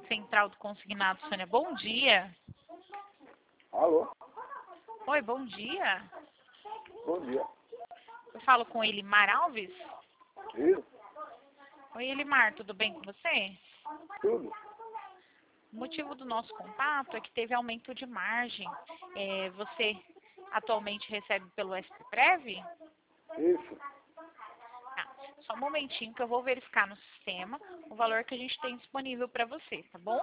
Central do Consignado, Sônia. Bom dia. Alô? Oi, bom dia. Bom dia. Eu falo com Elimar Alves. Isso? Oi, Elimar, tudo bem com você? Tudo? O motivo do nosso contato é que teve aumento de margem. Você atualmente recebe pelo SPPrev? Isso. Tá, só um momentinho que eu vou verificar no sistema o valor que a gente tem disponível para você, tá bom?